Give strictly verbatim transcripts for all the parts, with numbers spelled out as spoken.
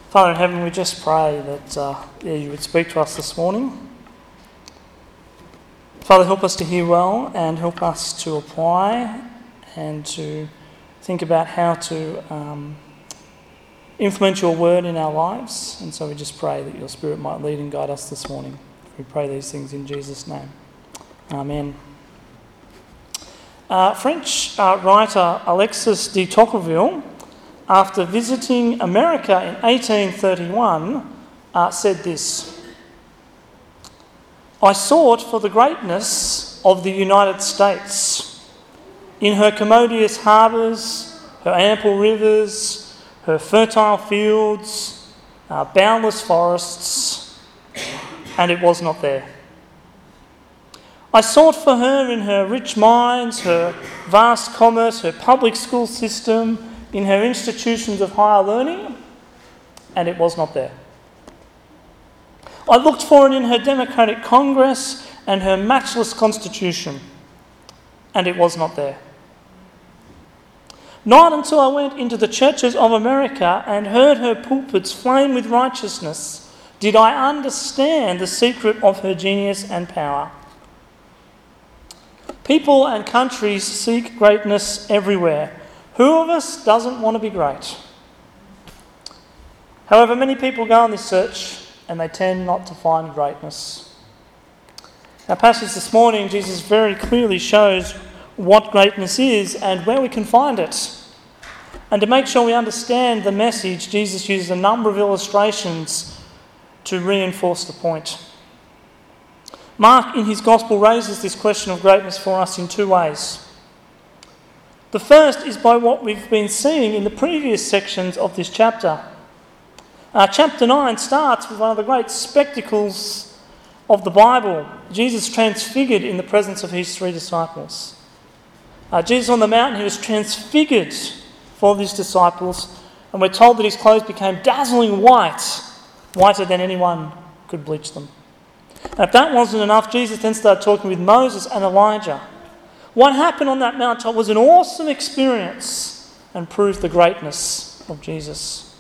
Father in heaven, we just pray that uh, yeah, you would speak to us this morning. Father, help us to hear well and help us to apply and to think about how to um, implement your word in our lives. And so we just pray that your Spirit might lead and guide us this morning. We pray these things in Jesus' name. Amen. Uh, French uh, writer Alexis de Tocqueville, after visiting America in eighteen thirty-one, uh, said this: "I sought for the greatness of the United States in her commodious harbours, her ample rivers, her fertile fields, uh, boundless forests, and it was not there. I sought for her in her rich mines, her vast commerce, her public school system, in her institutions of higher learning, and it was not there. I looked for it in her democratic Congress and her matchless constitution, and it was not there. Not until I went into the churches of America and heard her pulpits flame with righteousness did I understand the secret of her genius and power. People and countries seek greatness everywhere. Who of us doesn't want to be great? However, many people go on this search and they tend not to find greatness. Our passage this morning, Jesus very clearly shows what greatness is and where we can find it. And to make sure we understand the message, Jesus uses a number of illustrations to reinforce the point. Mark, in his Gospel, raises this question of greatness for us in two ways. The first is by what we've been seeing in the previous sections of this chapter. Uh, chapter nine starts with one of the great spectacles of the Bible, Jesus transfigured in the presence of his three disciples. Uh, Jesus on the mountain, he was transfigured for his disciples, and we're told that his clothes became dazzling white, whiter than anyone could bleach them. And if that wasn't enough, Jesus then started talking with Moses and Elijah. What happened on that mountaintop was an awesome experience and proved the greatness of Jesus.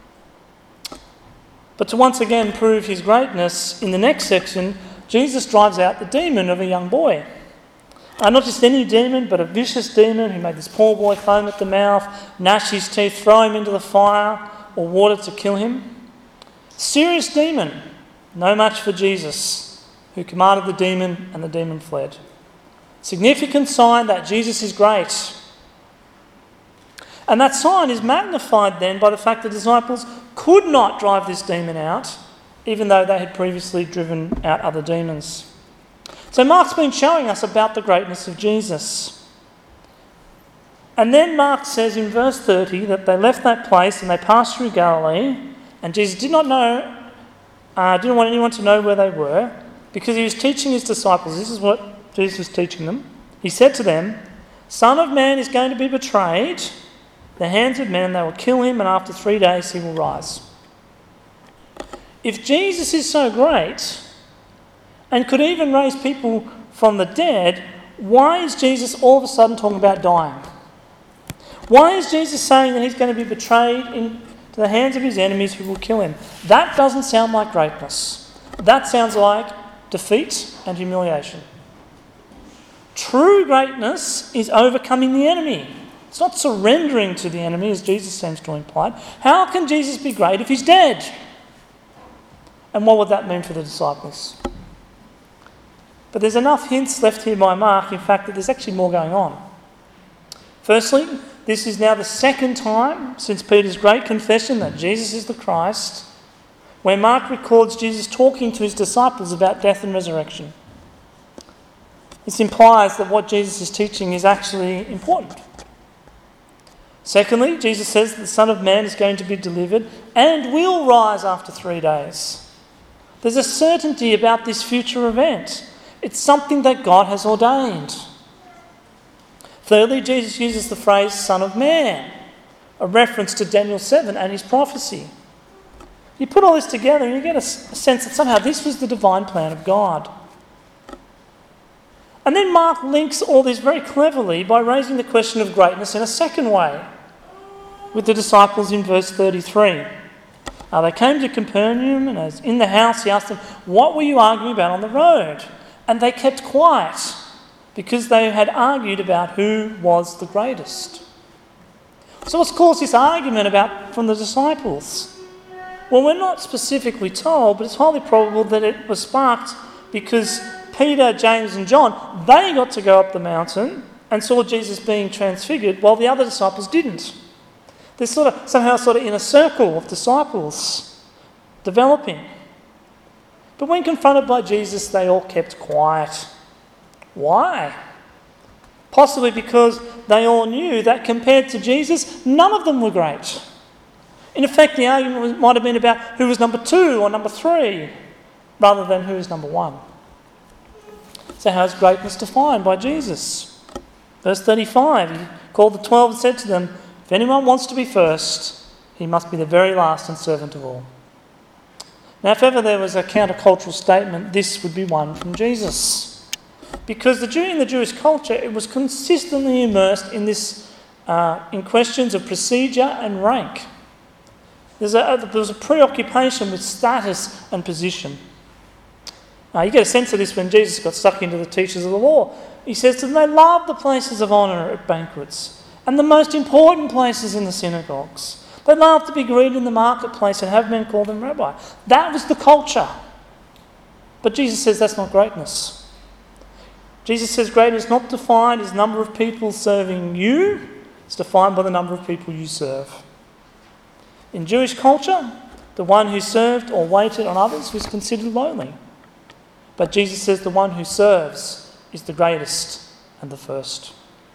But to once again prove his greatness, in the next section, Jesus drives out the demon of a young boy. Uh, not just any demon, but a vicious demon who made this poor boy foam at the mouth, gnash his teeth, throw him into the fire or water to kill him. Serious demon, no match for Jesus, who commanded the demon and the demon fled. Significant sign that Jesus is great. And that sign is magnified then by the fact the disciples could not drive this demon out, even though they had previously driven out other demons. So Mark's been showing us about the greatness of Jesus. And then Mark says in verse thirty that they left that place and they passed through Galilee, and Jesus did not know, uh, didn't want anyone to know where they were, because he was teaching his disciples. This is what Jesus was teaching them. He said to them, "Son of Man is going to be betrayed, the hands of men, they will kill him, and after three days he will rise." If Jesus is so great, and could even raise people from the dead, why is Jesus all of a sudden talking about dying? Why is Jesus saying that he's going to be betrayed into the hands of his enemies who will kill him? That doesn't sound like greatness. That sounds like defeat and humiliation. True greatness is overcoming the enemy. It's not surrendering to the enemy, as Jesus seems to imply. How can Jesus be great if he's dead? And what would that mean for the disciples? But there's enough hints left here by Mark, in fact, that there's actually more going on. Firstly, this is now the second time since Peter's great confession that Jesus is the Christ, where Mark records Jesus talking to his disciples about death and resurrection. This implies that what Jesus is teaching is actually important. Secondly, Jesus says that the Son of Man is going to be delivered and will rise after three days. There's a certainty about this future event. It's something that God has ordained. Thirdly, Jesus uses the phrase Son of Man, a reference to Daniel seven and his prophecy. You put all this together and you get a sense that somehow this was the divine plan of God. And then Mark links all this very cleverly by raising the question of greatness in a second way with the disciples in verse thirty-three. Uh, they came to Capernaum, and as in the house he asked them, "What were you arguing about on the road?" And they kept quiet because they had argued about who was the greatest. So what's caused this argument about from the disciples? Well, we're not specifically told, but it's highly probable that it was sparked because Peter, James and John, they got to go up the mountain and saw Jesus being transfigured while the other disciples didn't. There's sort of somehow sort of in a circle of disciples developing. But when confronted by Jesus, they all kept quiet. Why? Possibly because they all knew that compared to Jesus, none of them were great. In effect, the argument might have been about who was number two or number three, rather than who is number one. So how is greatness defined by Jesus? Verse thirty-five, he called the twelve and said to them, "If anyone wants to be first, he must be the very last and servant of all." Now, if ever there was a countercultural statement, this would be one from Jesus. Because the Jew in the Jewish culture, it was consistently immersed in this, uh, in questions of procedure and rank. There's a, there was a preoccupation with status and position. Uh, you get a sense of this when Jesus got stuck into the teachers of the law. He says to them, they love the places of honour at banquets and the most important places in the synagogues. They love to be greeted in the marketplace and have men call them rabbi. That was the culture. But Jesus says that's not greatness. Jesus says greatness is not defined as number of people serving you. It's defined by the number of people you serve. In Jewish culture, the one who served or waited on others was considered lowly. But Jesus says the one who serves is the greatest and the first.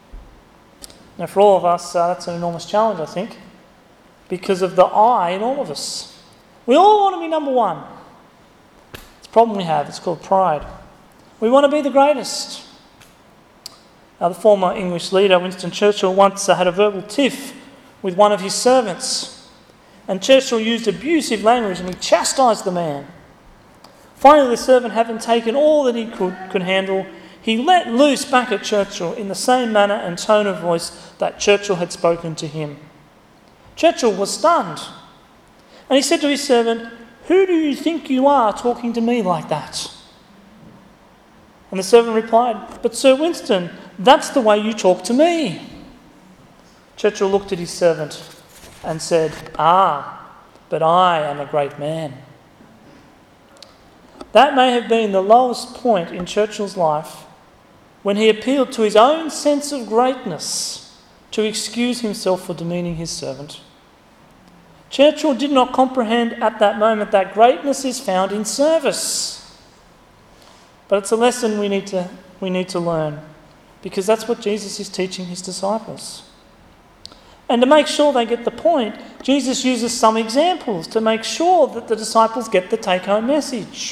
Now for all of us, uh, that's an enormous challenge, I think, because of the I in all of us. We all want to be number one. It's a problem we have. It's called pride. We want to be the greatest. Now, the former English leader, Winston Churchill, once uh, had a verbal tiff with one of his servants. And Churchill used abusive language and he chastised the man. Finally, the servant, having taken all that he could, could handle, he let loose back at Churchill in the same manner and tone of voice that Churchill had spoken to him. Churchill was stunned. And he said to his servant, "Who do you think you are talking to me like that?" And the servant replied, "But Sir Winston, that's the way you talk to me." Churchill looked at his servant and said, "Ah, but I am a great man." That may have been the lowest point in Churchill's life when he appealed to his own sense of greatness to excuse himself for demeaning his servant. Churchill did not comprehend at that moment that greatness is found in service. But it's a lesson we need to, we need to learn, because that's what Jesus is teaching his disciples. And to make sure they get the point, Jesus uses some examples to make sure that the disciples get the take-home message.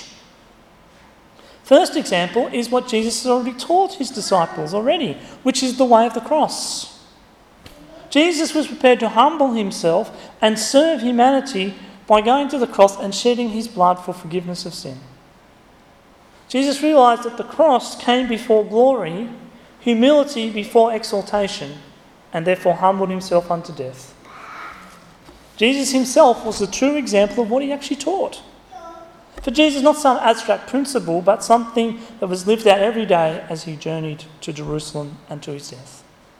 First example is what Jesus has already taught his disciples already, which is the way of the cross. Jesus was prepared to humble himself and serve humanity by going to the cross and shedding his blood for forgiveness of sin. Jesus realised that the cross came before glory, humility before exaltation, and therefore humbled himself unto death. Jesus himself was the true example of what he actually taught. For Jesus, not some abstract principle, but something that was lived out every day as he journeyed to Jerusalem and to his death.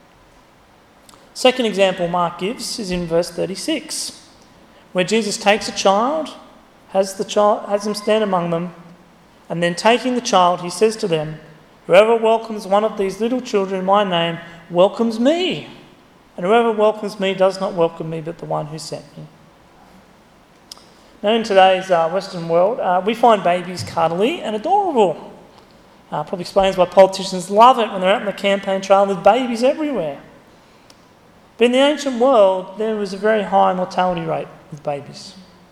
Second example Mark gives is in verse thirty-six, where Jesus takes a child, has the child, has him stand among them, and then taking the child, he says to them, "Whoever welcomes one of these little children in my name welcomes me, and whoever welcomes me does not welcome me, but the one who sent me." Now, in today's uh, Western world, uh, we find babies cuddly and adorable. Uh, probably explains why politicians love it when they're out on the campaign trail with babies everywhere. But in the ancient world, there was a very high mortality rate with babies.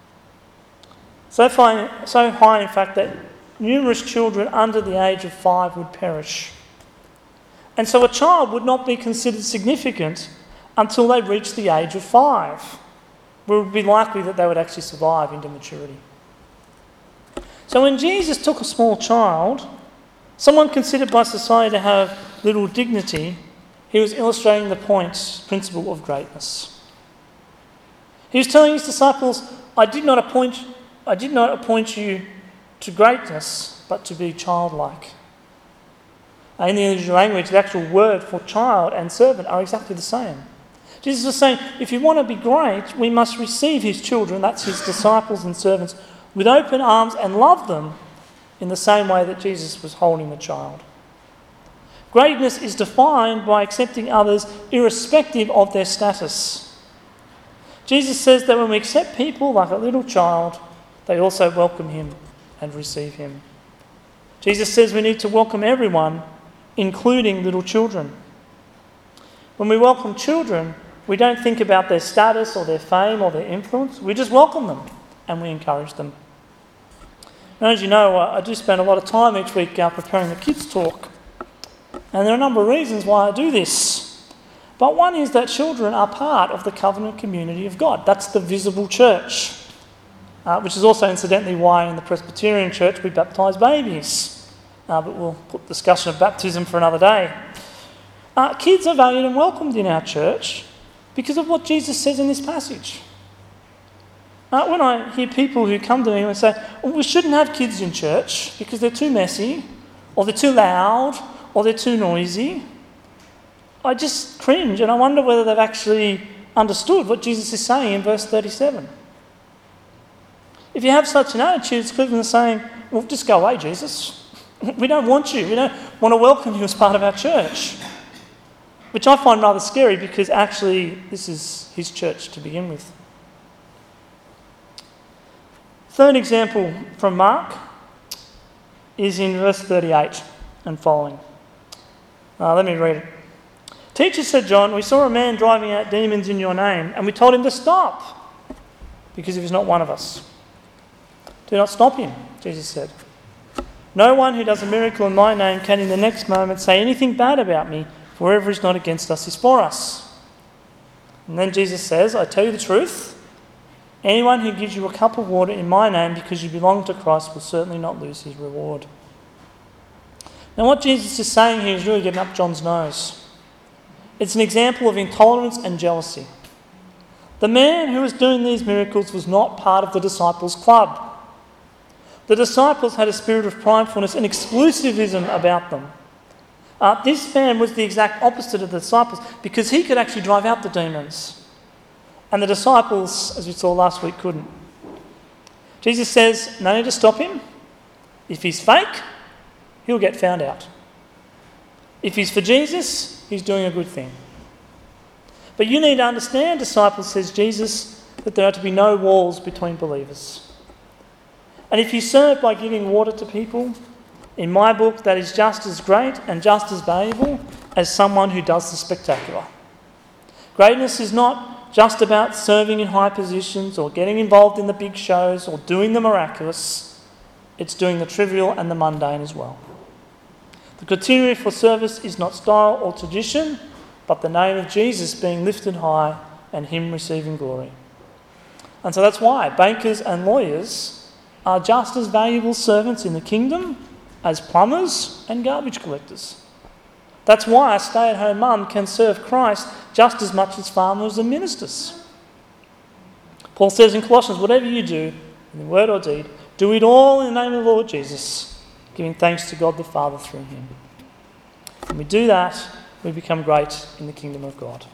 So, fine, so high, in fact, that numerous children under the age of five would perish. And so a child would not be considered significant until they reached the age of five, where it would be likely that they would actually survive into maturity. So when Jesus took a small child, someone considered by society to have little dignity, he was illustrating the point, principle of greatness. He was telling his disciples, I did not appoint, I did not appoint you to greatness, but to be childlike. In the original language, the actual word for child and servant are exactly the same. Jesus is saying, if you want to be great, we must receive his children, that's his disciples and servants, with open arms and love them in the same way that Jesus was holding the child. Greatness is defined by accepting others irrespective of their status. Jesus says that when we accept people like a little child, they also welcome him and receive him. Jesus says we need to welcome everyone, including little children. When we welcome children, we don't think about their status or their fame or their influence. We just welcome them and we encourage them. And as you know, I do spend a lot of time each week uh, preparing the kids' talk. And there are a number of reasons why I do this. But one is that children are part of the covenant community of God. That's the visible church, uh, which is also incidentally why in the Presbyterian Church we baptise babies. Uh, but we'll put discussion of baptism for another day. Uh, kids are valued and welcomed in our church because of what Jesus says in this passage. Uh, when I hear people who come to me and say, well, we shouldn't have kids in church because they're too messy, or they're too loud, or they're too noisy, I just cringe and I wonder whether they've actually understood what Jesus is saying in verse thirty-seven. If you have such an attitude, it's equivalent to saying, well, just go away, Jesus. We don't want you. We don't want to welcome you as part of our church. Which I find rather scary because actually this is his church to begin with. Third example from Mark is in verse thirty-eight and following. Uh, let me read it. Teacher, said John, we saw a man driving out demons in your name, and we told him to stop, because he was not one of us. Do not stop him, Jesus said. No one who does a miracle in my name can in the next moment say anything bad about me, for whoever is not against us is for us. And then Jesus says, I tell you the truth, anyone who gives you a cup of water in my name because you belong to Christ will certainly not lose his reward. Now what Jesus is saying here is really getting up John's nose. It's an example of intolerance and jealousy. The man who was doing these miracles was not part of the disciples' club. The disciples had a spirit of pridefulness and exclusivism about them. Uh, this man was the exact opposite of the disciples because he could actually drive out the demons. And the disciples, as we saw last week, couldn't. Jesus says, no need to stop him. If he's fake, he'll get found out. If he's for Jesus, he's doing a good thing. But you need to understand, disciples, says Jesus, that there are to be no walls between believers. And if you serve by giving water to people, in my book, that is just as great and just as valuable as someone who does the spectacular. Greatness is not just about serving in high positions or getting involved in the big shows or doing the miraculous. It's doing the trivial and the mundane as well. The criteria for service is not style or tradition, but the name of Jesus being lifted high and him receiving glory. And so that's why bankers and lawyers are just as valuable servants in the kingdom as plumbers and garbage collectors. That's why a stay-at-home mum can serve Christ just as much as farmers and ministers. Paul says in Colossians, whatever you do, in word or deed, do it all in the name of the Lord Jesus, giving thanks to God the Father through him. When we do that, we become great in the kingdom of God.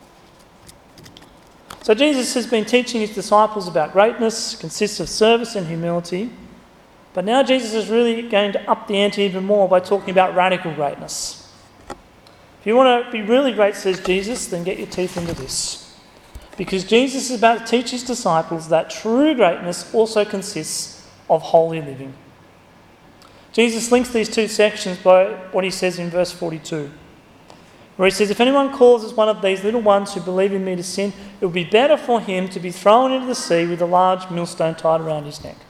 So Jesus has been teaching his disciples about greatness, consists of service and humility. But now Jesus is really going to up the ante even more by talking about radical greatness. If you want to be really great, says Jesus, then get your teeth into this. Because Jesus is about to teach his disciples that true greatness also consists of holy living. Jesus links these two sections by what he says in verse forty-two, where he says, if anyone causes one of these little ones who believe in me to sin, it will be better for him to be thrown into the sea with a large millstone tied around his neck.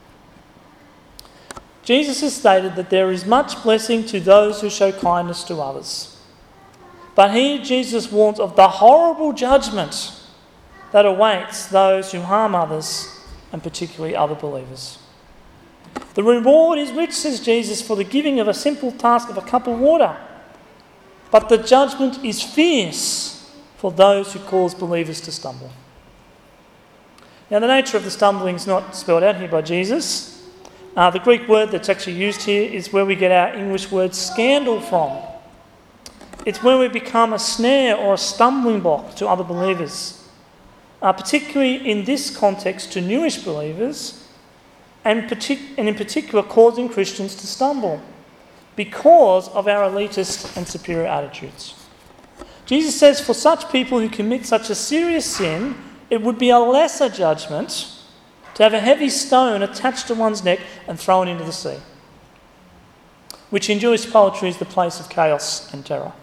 Jesus has stated that there is much blessing to those who show kindness to others. But here Jesus warns of the horrible judgment that awaits those who harm others, and particularly other believers. The reward is rich, says Jesus, for the giving of a simple task of a cup of water. But the judgment is fierce for those who cause believers to stumble. Now, the nature of the stumbling is not spelled out here by Jesus. Uh, the Greek word that's actually used here is where we get our English word scandal from. It's when we become a snare or a stumbling block to other believers, uh, particularly in this context to newish believers, and, partic- and in particular causing Christians to stumble because of our elitist and superior attitudes. Jesus says for such people who commit such a serious sin, it would be a lesser judgment to have a heavy stone attached to one's neck and thrown into the sea, which in Jewish poetry is the place of chaos and terror.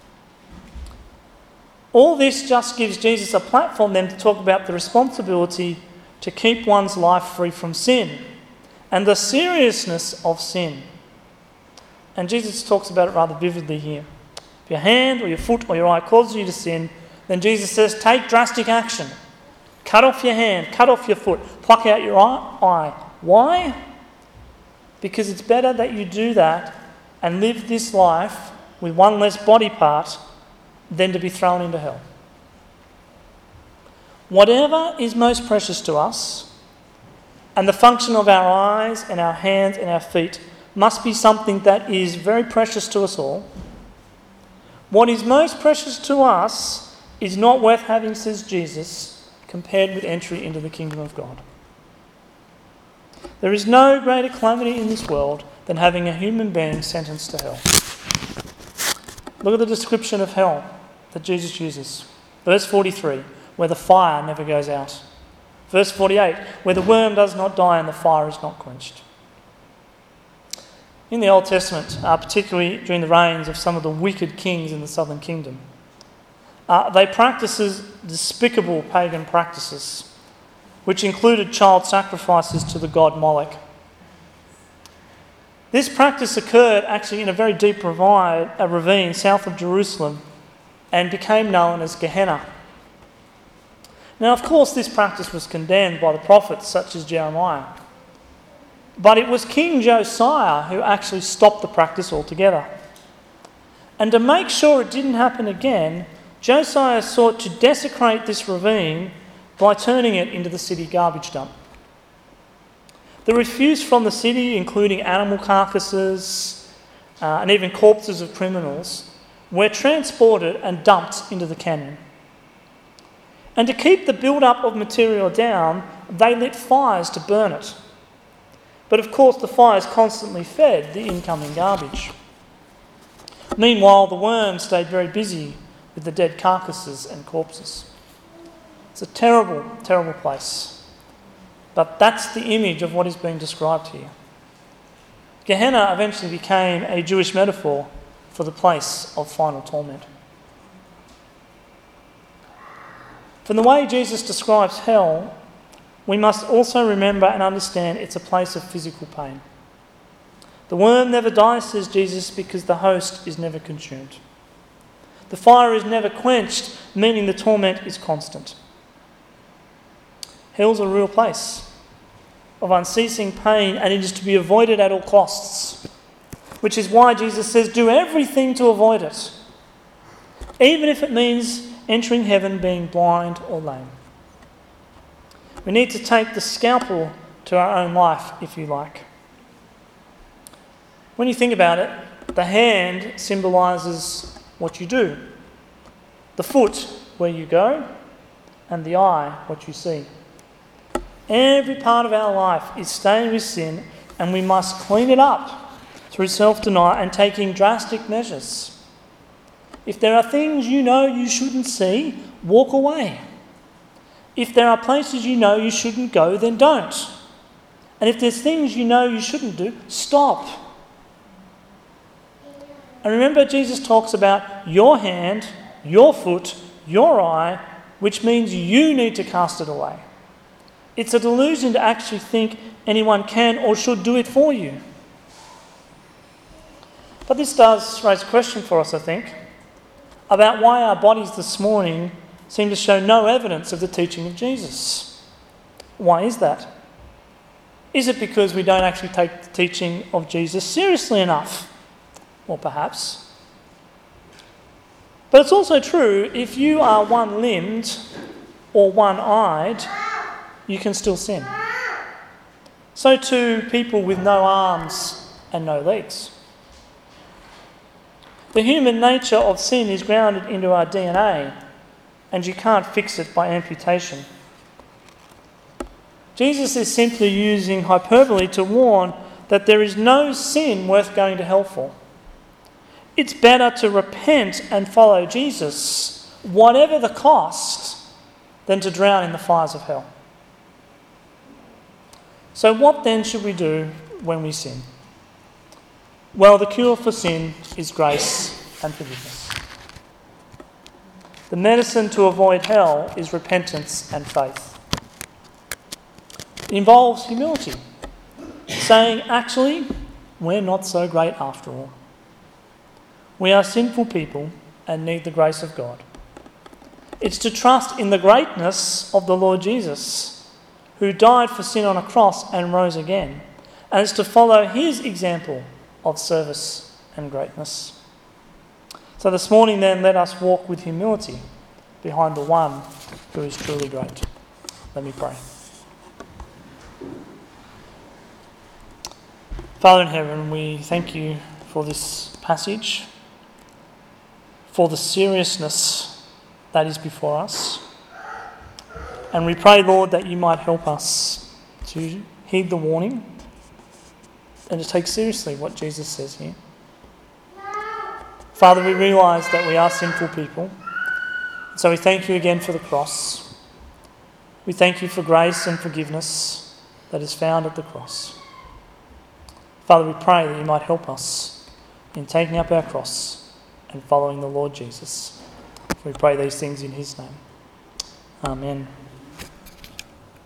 All this just gives Jesus a platform then to talk about the responsibility to keep one's life free from sin and the seriousness of sin. And Jesus talks about it rather vividly here. If your hand or your foot or your eye causes you to sin, then Jesus says, take drastic action. Cut off your hand, cut off your foot, pluck out your eye. Why? Because it's better that you do that and live this life with one less body part than to be thrown into hell. Whatever is most precious to us, and the function of our eyes and our hands and our feet must be something that is very precious to us all. What is most precious to us is not worth having, says Jesus, compared with entry into the kingdom of God. There is no greater calamity in this world than having a human being sentenced to hell. Look at the description of hell that Jesus uses. Verse forty-three, where the fire never goes out. Verse forty-eight, where the worm does not die and the fire is not quenched. In the Old Testament, uh, particularly during the reigns of some of the wicked kings in the southern kingdom, uh, they practiced despicable pagan practices, which included child sacrifices to the god Moloch. This practice occurred actually in a very deep ravine, a ravine south of Jerusalem and became known as Gehenna. Now, of course, this practice was condemned by the prophets such as Jeremiah. But it was King Josiah who actually stopped the practice altogether. And to make sure it didn't happen again, Josiah sought to desecrate this ravine by turning it into the city garbage dump. The refuse from the city, including animal carcasses uh, and even corpses of criminals, were transported and dumped into the canyon. And to keep the build-up of material down, they lit fires to burn it. But of course the fires constantly fed the incoming garbage. Meanwhile, the worms stayed very busy with the dead carcasses and corpses. It's a terrible, terrible place. But that's the image of what is being described here. Gehenna eventually became a Jewish metaphor for the place of final torment. From the way Jesus describes hell, we must also remember and understand it's a place of physical pain. The worm never dies, says Jesus, because the host is never consumed. The fire is never quenched, meaning the torment is constant. Hell's a real place of unceasing pain, and it is to be avoided at all costs, which is why Jesus says, do everything to avoid it, even if it means entering heaven being blind or lame. We need to take the scalpel to our own life, if you like. When you think about it, the hand symbolises what you do, the foot where you go, and the eye what you see. Every part of our life is stained with sin, and we must clean it up through self-denial and taking drastic measures. If there are things you know you shouldn't see, walk away. If there are places you know you shouldn't go, then don't. And if there's things you know you shouldn't do, stop. And remember, Jesus talks about your hand, your foot, your eye, which means you need to cast it away. It's a delusion to actually think anyone can or should do it for you. But this does raise a question for us, I think, about why our bodies this morning seem to show no evidence of the teaching of Jesus. Why is that? Is it because we don't actually take the teaching of Jesus seriously enough? Or perhaps. But it's also true, if you are one-limbed or one-eyed, you can still sin. So too, people with no arms and no legs. The human nature of sin is grounded into our D N A, and you can't fix it by amputation. Jesus is simply using hyperbole to warn that there is no sin worth going to hell for. It's better to repent and follow Jesus, whatever the cost, than to drown in the fires of hell. So what then should we do when we sin? Well, the cure for sin is grace and forgiveness. The medicine to avoid hell is repentance and faith. It involves humility, saying, actually, we're not so great after all. We are sinful people and need the grace of God. It's to trust in the greatness of the Lord Jesus, who died for sin on a cross and rose again, and it's to follow his example of service and greatness. So this morning then, let us walk with humility behind the one who is truly great. Let me pray. Father in heaven, we thank you for this passage, for the seriousness that is before us. And we pray, Lord, that you might help us to heed the warning and to take seriously what Jesus says here. Father, we realise that we are sinful people. So we thank you again for the cross. We thank you for grace and forgiveness that is found at the cross. Father, we pray that you might help us in taking up our cross and following the Lord Jesus. We pray these things in his name. Amen.